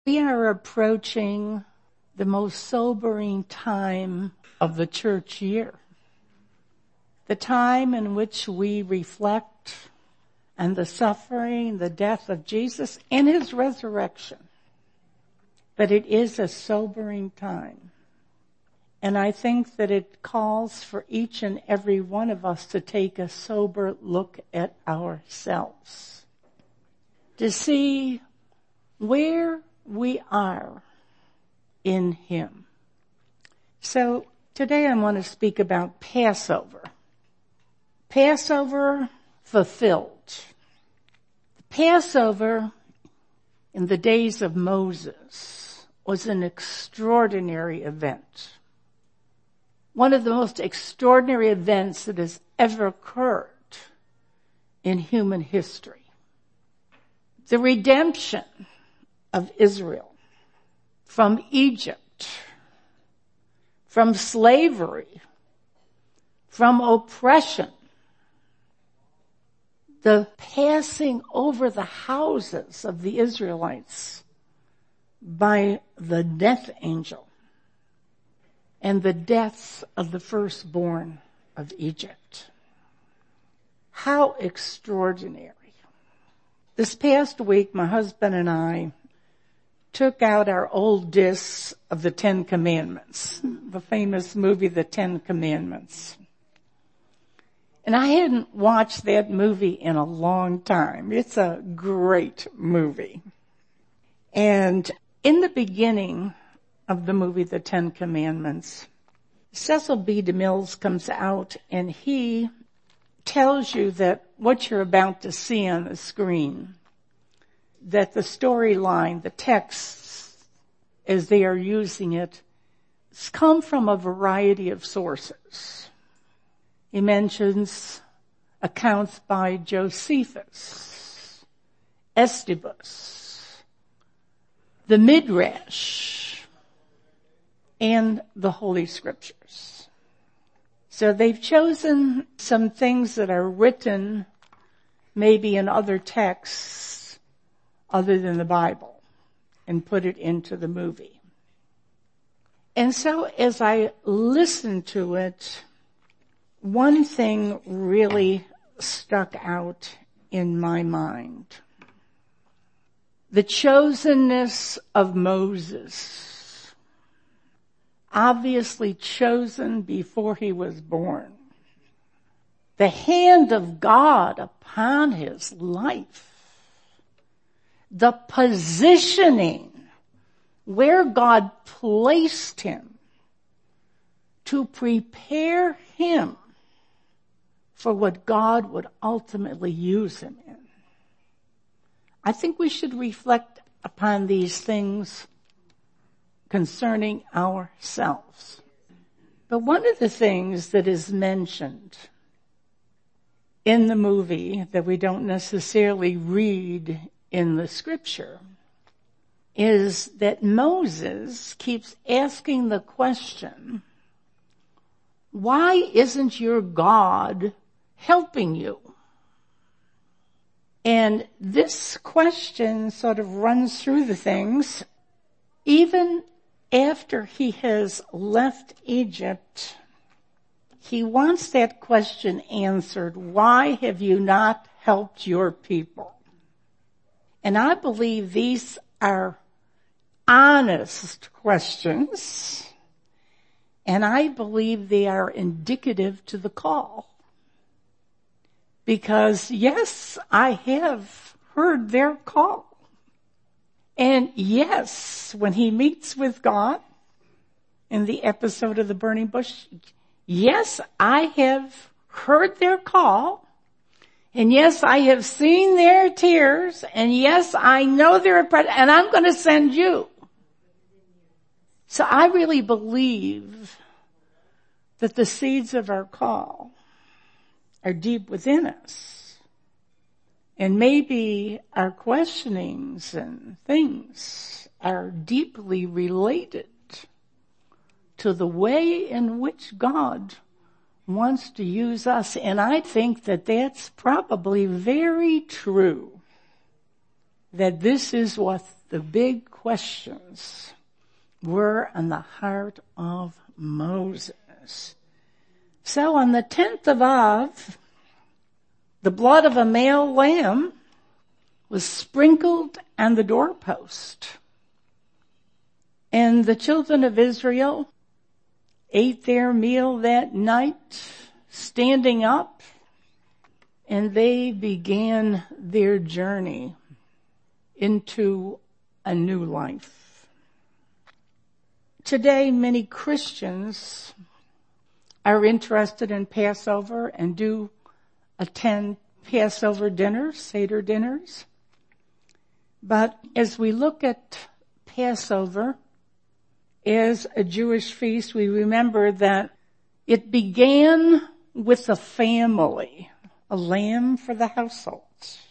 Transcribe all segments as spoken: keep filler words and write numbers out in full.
We are approaching the most sobering time of the church year. The time in which we reflect on the suffering, the death of Jesus, and his resurrection. But it is a sobering time. And I think that it calls for each and every one of us to take a sober look at ourselves. To see where we are in him. So today I want to speak about Passover. Passover fulfilled. The Passover in the days of Moses was an extraordinary event. One of the most extraordinary events that has ever occurred in human history. The redemption of Israel from Egypt, from slavery, from oppression, the passing over the houses of the Israelites by the death angel, and the deaths of the firstborn of Egypt. How extraordinary. This past week, my husband and I took out our old discs of the Ten Commandments, the famous movie, The Ten Commandments. And I hadn't watched that movie in a long time. It's a great movie. And in the beginning of the movie, The Ten Commandments, Cecil B. DeMille comes out and he tells you that what you're about to see on the screen, that the storyline, the texts, as they are using it, come from a variety of sources. He mentions accounts by Josephus, Eusebius, the Midrash, and the Holy Scriptures. So they've chosen some things that are written maybe in other texts other than the Bible and put it into the movie. And so as I listened to it, one thing really stuck out in my mind. The chosenness of Moses. Obviously chosen before he was born. The hand of God upon his life. The positioning where God placed him to prepare him for what God would ultimately use him in. I think we should reflect upon these things concerning ourselves. But one of the things that is mentioned in the movie that we don't necessarily read in the scripture is that Moses keeps asking the question, why isn't your God helping you? And this question sort of runs through the things. Even after he has left Egypt, he wants that question answered. Why have you not helped your people? And I believe these are honest questions. And I believe they are indicative to the call. Because yes, I have heard their call. And yes, when he meets with God in the episode of the burning bush, yes, I have heard their call. And yes, I have seen their tears. And yes, I know they're present. And I'm going to send you. So I really believe that the seeds of our call are deep within us. And maybe our questionings and things are deeply related to the way in which God wants to use us. And I think that that's probably very true. That this is what the big questions were on the heart of Moses. So on the tenth of Av, the blood of a male lamb was sprinkled on the doorpost. And the children of Israel ate their meal that night, standing up, and they began their journey into a new life. Today, many Christians are interested in Passover and do attend Passover dinners, Seder dinners. But as we look at Passover as a Jewish feast, we remember that it began with a family, a lamb for the household.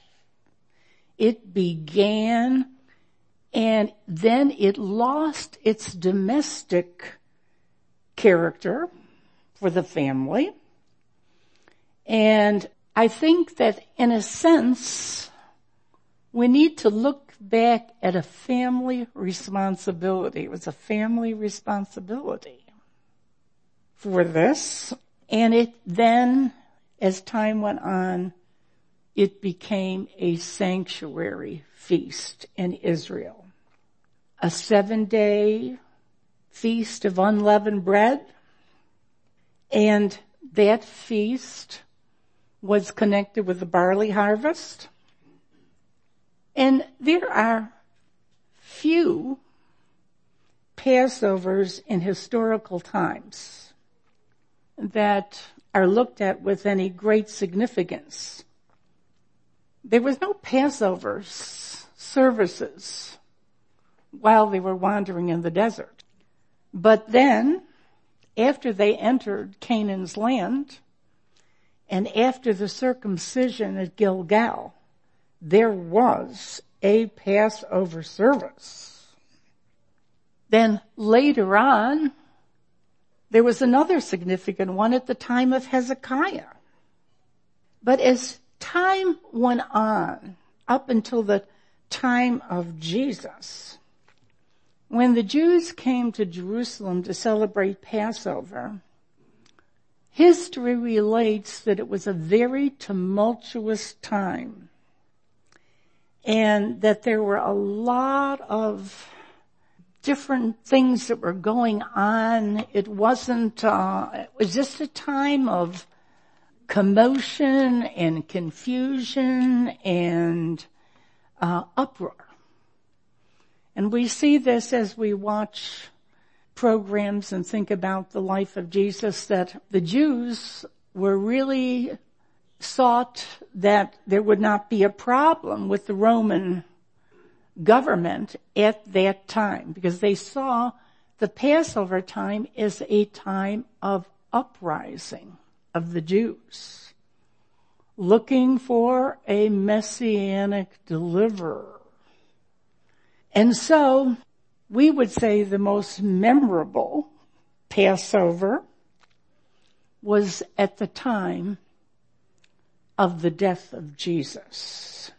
It began, and then it lost its domestic character for the family. And I think that in a sense, we need to look back at a family responsibility. It was a family responsibility for this. And it then, as time went on, it became a sanctuary feast in Israel. A seven-day feast of unleavened bread. And that feast was connected with the barley harvest. And there are few Passovers in historical times that are looked at with any great significance. There was no Passover services while they were wandering in the desert. But then, after they entered Canaan's land, and after the circumcision at Gilgal, there was a Passover service. Then later on, there was another significant one at the time of Hezekiah. But as time went on, up until the time of Jesus, when the Jews came to Jerusalem to celebrate Passover, history relates that it was a very tumultuous time, and that there were a lot of different things that were going on. It wasn't, uh, it was just a time of commotion and confusion and uh, uproar. And we see this as we watch programs and think about the life of Jesus, that the Jews were really sought that there would not be a problem with the Roman government at that time, because they saw the Passover time as a time of uprising of the Jews, looking for a messianic deliverer. And so we would say the most memorable Passover was at the time of the death of Jesus.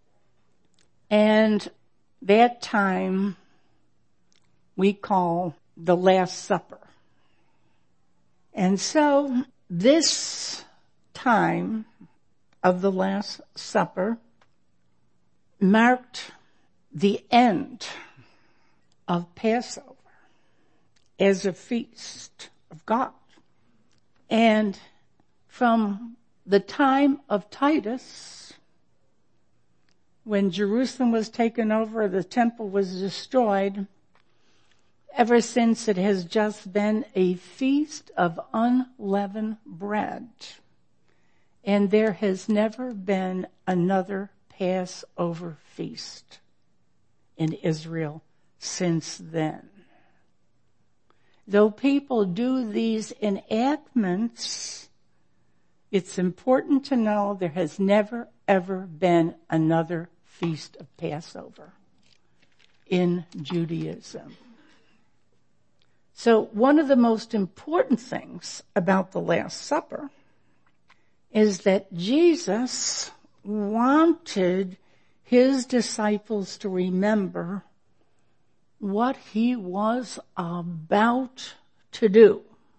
And that time we call the Last Supper. And so this time of the Last Supper marked the end of Passover as a feast of God. And from the time of Titus, when Jerusalem was taken over, the temple was destroyed, ever since it has just been a feast of unleavened bread. And there has never been another Passover feast in Israel since then. Though people do these enactments, it's important to know there has never, ever been another feast of Passover in Judaism. So one of the most important things about the Last Supper is that Jesus wanted his disciples to remember what he was about to do.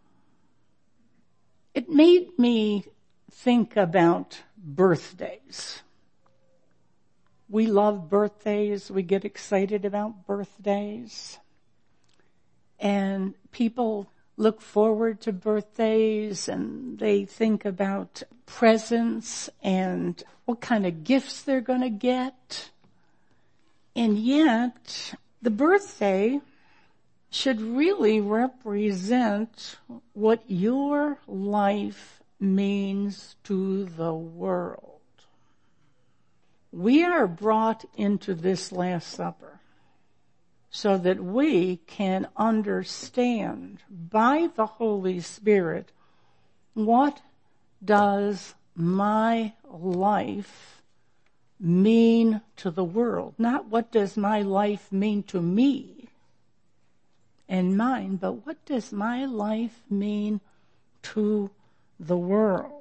It made me think about birthdays. We love birthdays. We get excited about birthdays. And people look forward to birthdays and they think about presents and what kind of gifts they're going to get. And yet, the birthday should really represent what your life means to the world. We are brought into this Last Supper so that we can understand by the Holy Spirit, what does my life mean to the world? Not what does my life mean to me and mine, but what does my life mean to the world?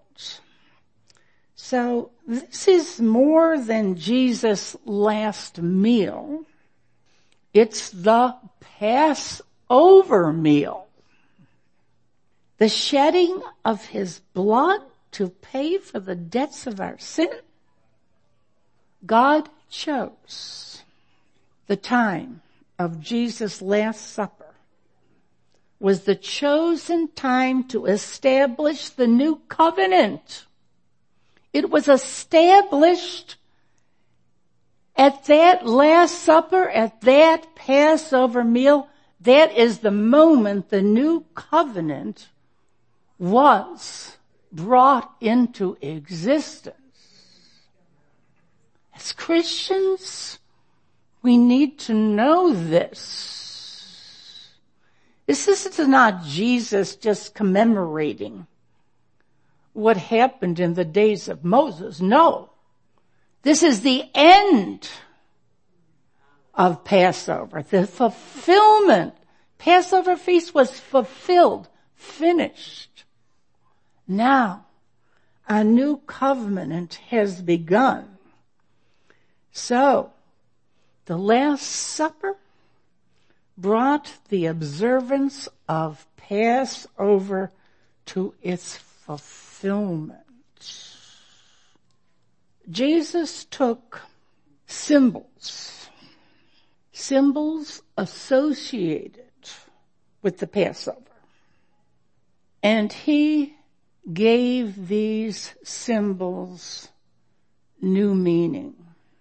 So this is more than Jesus' last meal. It's the Passover meal. The shedding of his blood to pay for the debts of our sin. God chose the time of Jesus' Last Supper was the chosen time to establish the new covenant. It was established at that Last Supper, at that Passover meal. That is the moment the new covenant was brought into existence. As Christians, we need to know this. This is not Jesus just commemorating what happened in the days of Moses. No. This is the end of Passover, the fulfillment. Passover feast was fulfilled, finished. Now, a new covenant has begun. So, the Last Supper brought the observance of Passover to its fulfillment. Jesus took symbols, symbols associated with the Passover, and he gave these symbols new meaning.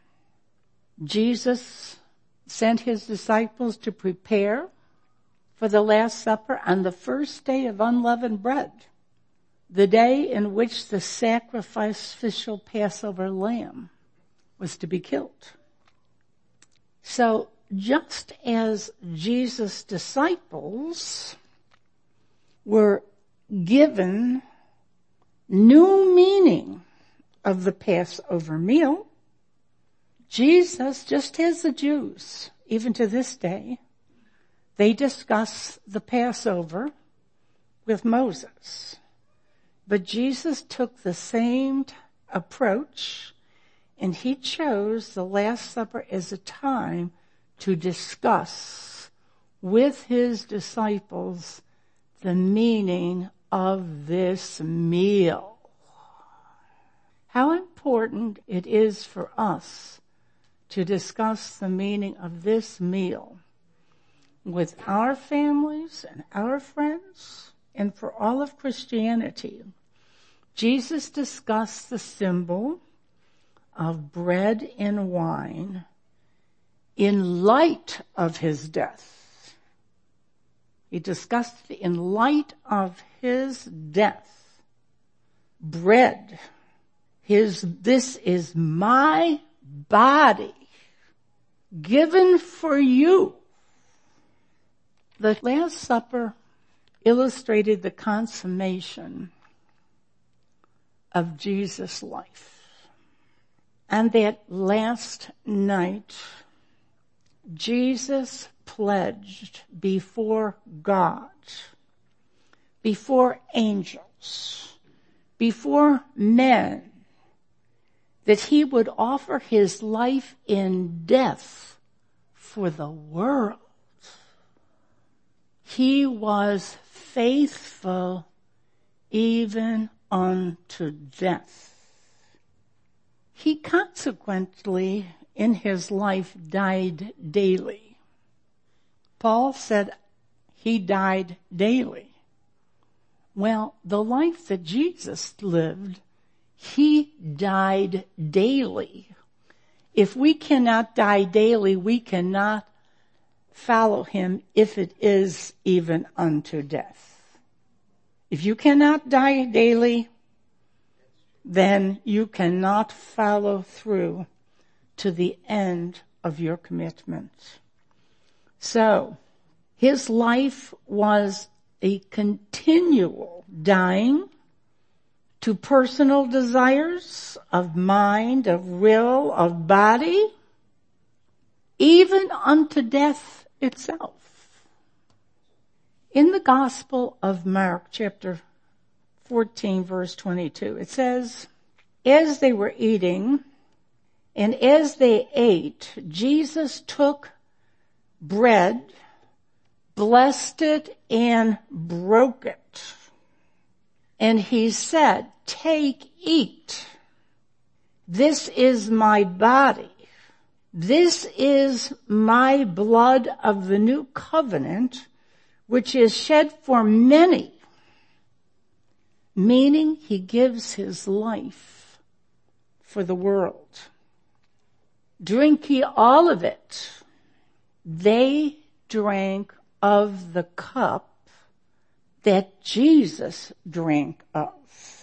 Jesus sent his disciples to prepare for the Last Supper on the first day of unleavened bread, the day in which the sacrificial Passover lamb was to be killed. So just as Jesus' disciples were given new meaning of the Passover meal, Jesus, just as the Jews, even to this day, they discuss the Passover with Moses. But Jesus took the same approach, and he chose the Last Supper as a time to discuss with his disciples the meaning of this meal. How important it is for us to discuss the meaning of this meal with our families and our friends and for all of Christianity. Jesus discussed the symbol of bread and wine in light of his death. He discussed it in light of his death. Bread, his, this is my body given for you. The Last Supper illustrated the consummation of Jesus' life. And that last night, Jesus pledged before God, before angels, before men, that he would offer his life in death for the world. he was faithful even unto death. He consequently, in his life, died daily. Paul said he died daily. Well, the life that Jesus lived, he died daily. If we cannot die daily, we cannot follow him if it is even unto death. If you cannot die daily, then you cannot follow through to the end of your commitment. So, his life was a continual dying to personal desires of mind, of will, of body, even unto death itself. In the Gospel of Mark, chapter fourteen, verse twenty-two, it says, as they were eating, and as they ate, Jesus took bread, blessed it, and broke it. And he said, take, eat. This is my body. This is my blood of the new covenant, which is shed for many. Meaning he gives his life for the world. Drink ye all of it. They drank of the cup that Jesus drank of.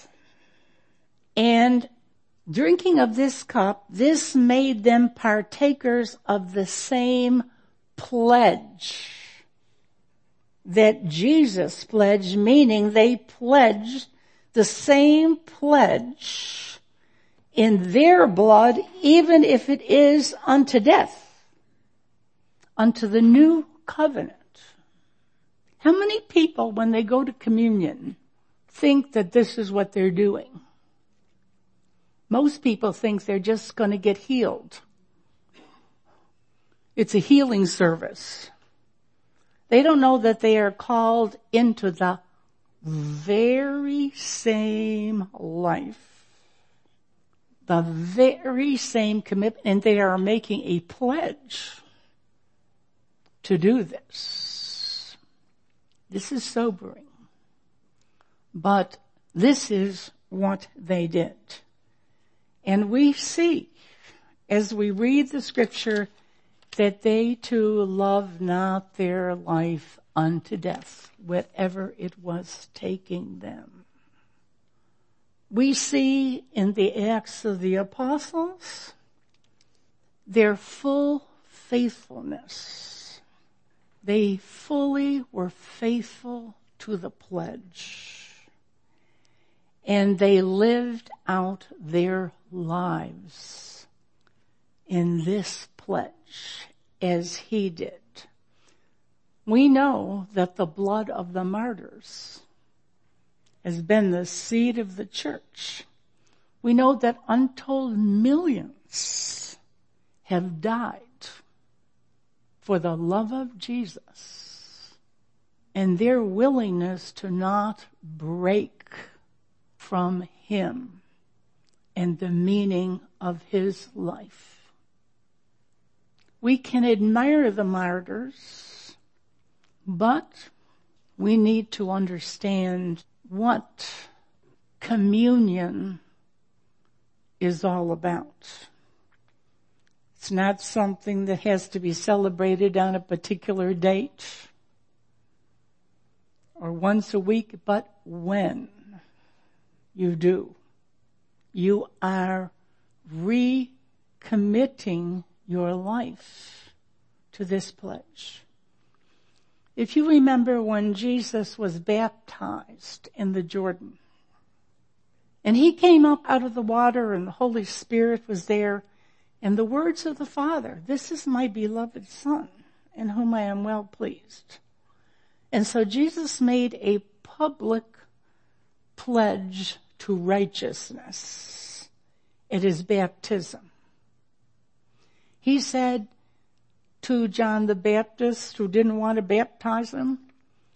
And drinking of this cup, this made them partakers of the same pledge that Jesus pledged, meaning they pledged the same pledge in their blood, even if it is unto death, unto the new covenant. How many people, when they go to communion, think that this is what they're doing? Most people think they're just going to get healed. It's a healing service. They don't know that they are called into the very same life, the very same commitment, and they are making a pledge to do this. This is sobering, but this is what they did. And we see, as we read the scripture, that they too loved not their life unto death, wherever it was taking them. We see in the Acts of the Apostles their full faithfulness. They fully were faithful to the pledge. And they lived out their lives in this pledge as he did. We know that the blood of the martyrs has been the seed of the church. We know that untold millions have died for the love of Jesus and their willingness to not break from him and the meaning of his life. We can admire the martyrs, but we need to understand what communion is all about. It's not something that has to be celebrated on a particular date or once a week, but when you do, you are recommitting your life to this pledge. If you remember when Jesus was baptized in the Jordan, and he came up out of the water and the Holy Spirit was there, and the words of the Father, this is my beloved Son, in whom I am well pleased. And so Jesus made a public pledge to righteousness at his baptism. He said to John the Baptist, who didn't want to baptize him,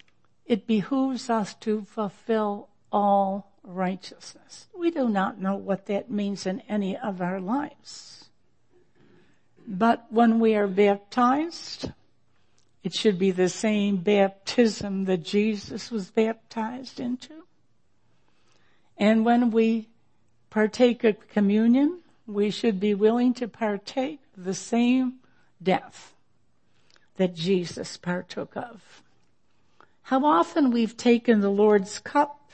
it behooves us to fulfill all righteousness. We do not know what that means in any of our lives. But when we are baptized, it should be the same baptism that Jesus was baptized into. And when we partake of communion, we should be willing to partake of the same death that Jesus partook of. How often we've taken the Lord's cup,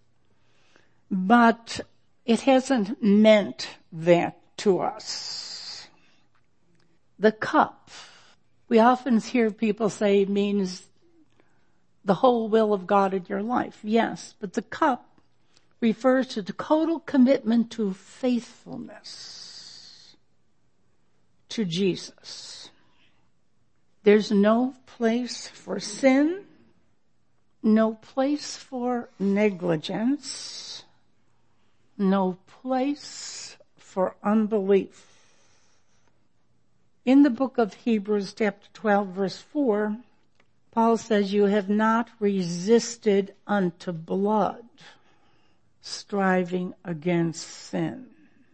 but it hasn't meant that to us. The cup, we often hear people say, means the whole will of God in your life. Yes, but the cup refers to the total commitment to faithfulness to Jesus. There's no place for sin, no place for negligence, no place for unbelief. In the book of Hebrews, chapter twelve, verse four, Paul says, you have not resisted unto blood, striving against sin.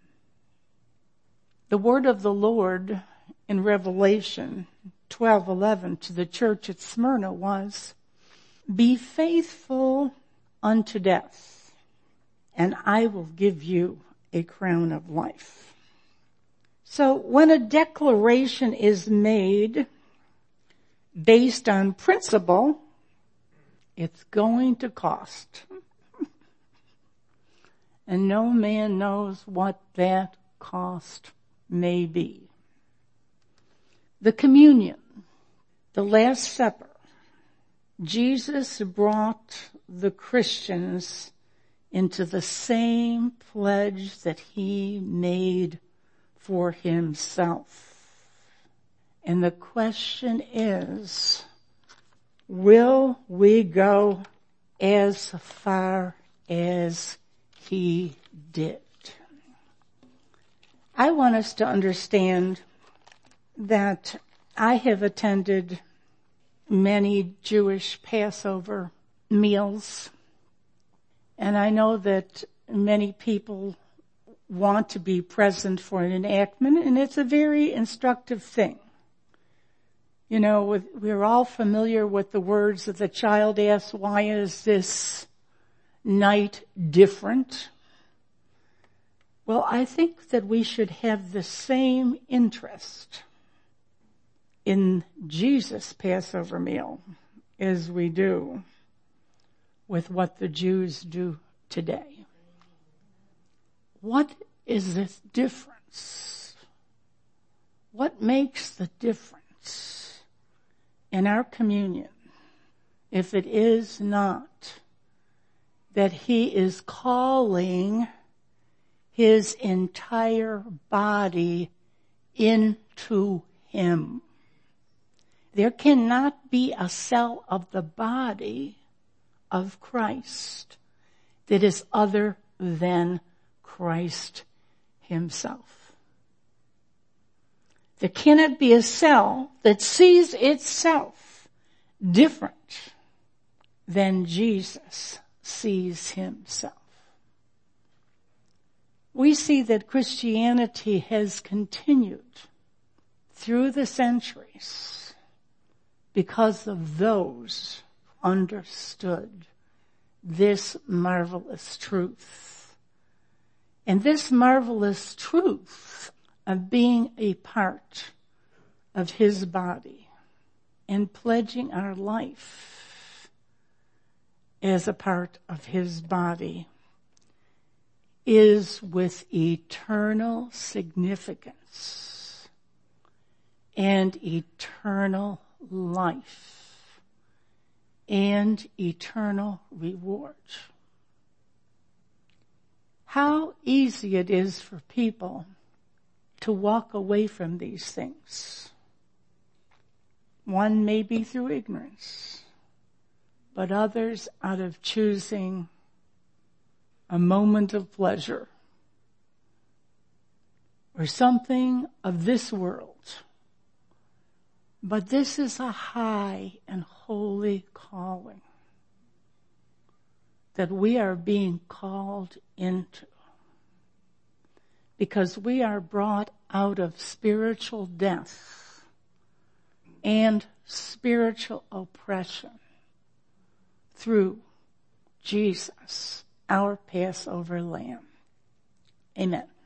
The word of the Lord in Revelation twelve eleven to the church at Smyrna was, be faithful unto death, and I will give you a crown of life. So when a declaration is made based on principle, it's going to cost. And no man knows what that cost may be. The communion, the Last Supper, Jesus brought the Christians into the same pledge that he made for himself. And the question is, will we go as far as he did? I want us to understand that I have attended many Jewish Passover meals, and I know that many people want to be present for an enactment, and it's a very instructive thing. You know, we're all familiar with the words that the child asks, why is this night different? Well, I think that we should have the same interest in Jesus' Passover meal as we do with what the Jews do today. What is this difference? What makes the difference in our communion if it is not that he is calling his entire body into him? There cannot be a cell of the body of Christ that is other than Christ himself. There cannot be a cell that sees itself different than Jesus sees himself. We see that Christianity has continued through the centuries because of those who understood this marvelous truth. And this marvelous truth of being a part of his body and pledging our life as a part of his body is with eternal significance and eternal life and eternal reward. How easy it is for people to walk away from these things. One may be through ignorance, but others out of choosing a moment of pleasure or something of this world. But this is a high and holy calling. that we are being called into. Because we are brought out of spiritual death and spiritual oppression through Jesus, our Passover Lamb. Amen.